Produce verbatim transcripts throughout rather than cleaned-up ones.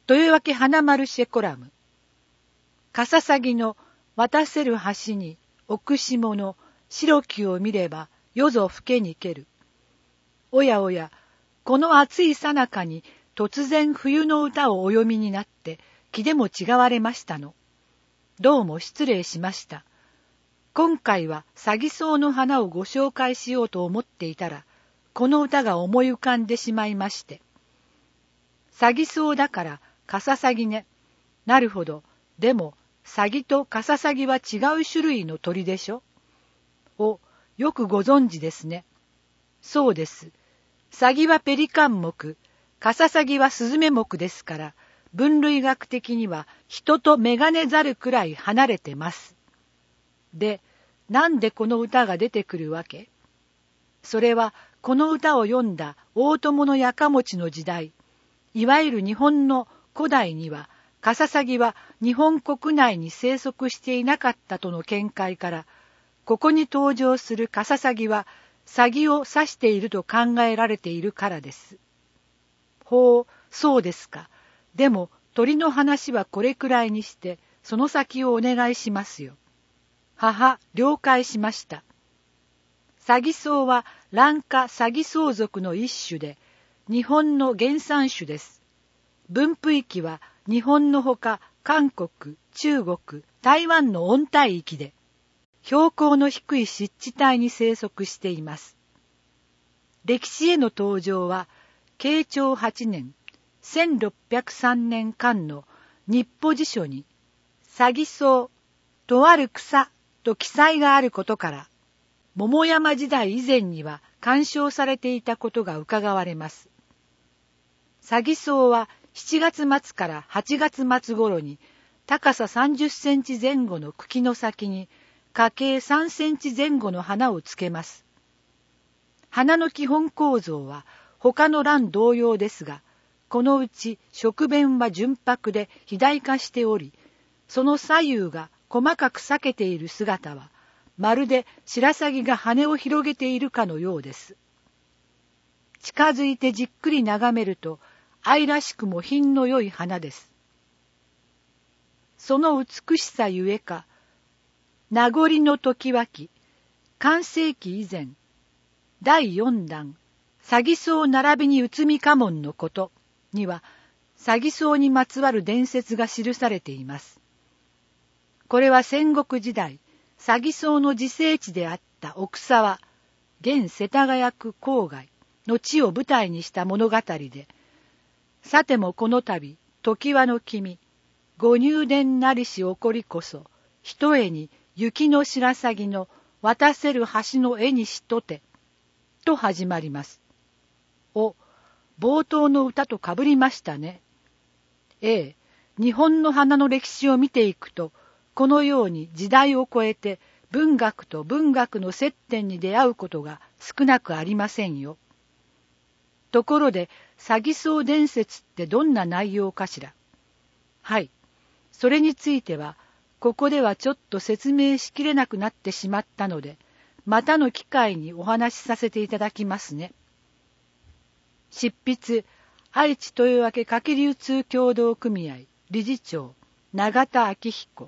豊分花マルシェコラム。かささぎの渡せる橋に奥下の白木を見れば夜ぞ更けにける。おやおや、この暑いさなかに突然冬の歌をお読みになって気でも違われましたの。どうも失礼しました。今回はサギソウの花をご紹介しようと思っていたら、この歌が思い浮かんでしまいまして。サギソウだからカササギね。なるほど。でも、サギとカササギは違う種類の鳥でしょ。お、よくご存知ですね。そうです。サギはペリカン目、カササギはスズメ目ですから、分類学的には人とメガネザルくらい離れてます。で、なんでこの歌が出てくるわけ？それは、この歌を読んだ大友のやかもちの時代、いわゆる日本の古代には、カササギは日本国内に生息していなかったとの見解から、ここに登場するカササギは、サギを指していると考えられているからです。ほう、そうですか。でも、鳥の話はこれくらいにして、その先をお願いしますよ。はは、了解しました。サギソウはラン科サギソウ属の一種で、日本の原産種です。分布域は日本のほか韓国、中国、台湾の温帯域で、標高の低い湿地帯に生息しています。歴史への登場は、慶長はちねん、せんろっぴゃくさんねん間の日歩辞書に、サギソウ、とある草と記載があることから、桃山時代以前には鑑賞されていたことがうかがわれます。サギソウはしちがつまつからはちがつまつ頃に高ささんじゅっセンチ前後の茎の先に花径さんセンチ前後の花をつけます。花の基本構造は他の蘭同様ですが、このうち側弁は純白で肥大化しており、その左右が細かく裂けている姿は、まるで白鷺が羽を広げているかのようです。近づいてじっくり眺めると、愛らしくも品の良い花です。その美しさゆえか、名残の時はき、漢世紀以前、だいよんだん、サギソウ並びに内海家紋のことには、サギソウにまつわる伝説が記されています。これは戦国時代、サギソウの自生地であった奥沢、現世田谷区郊外の地を舞台にした物語で、さてもこの度、常盤の君、ご入殿なりし起こりこそ、ひとえに雪の白鷺の渡せる橋の絵にしとて、と始まります。お、冒頭の歌とかぶりましたね。ええ、日本の花の歴史を見ていくと、このように時代を超えて文学と文学の接点に出会うことが少なくありませんよ。ところで、サギソウ伝説ってどんな内容かしら。はい。それについては、ここではちょっと説明しきれなくなってしまったので、またの機会にお話しさせていただきますね。執筆、愛知豊分花き流通協同組合理事長、永田昭彦。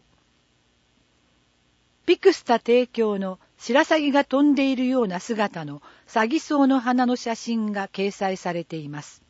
ピクスタ提供の白鷺が飛んでいるような姿のサギソウの花の写真が掲載されています。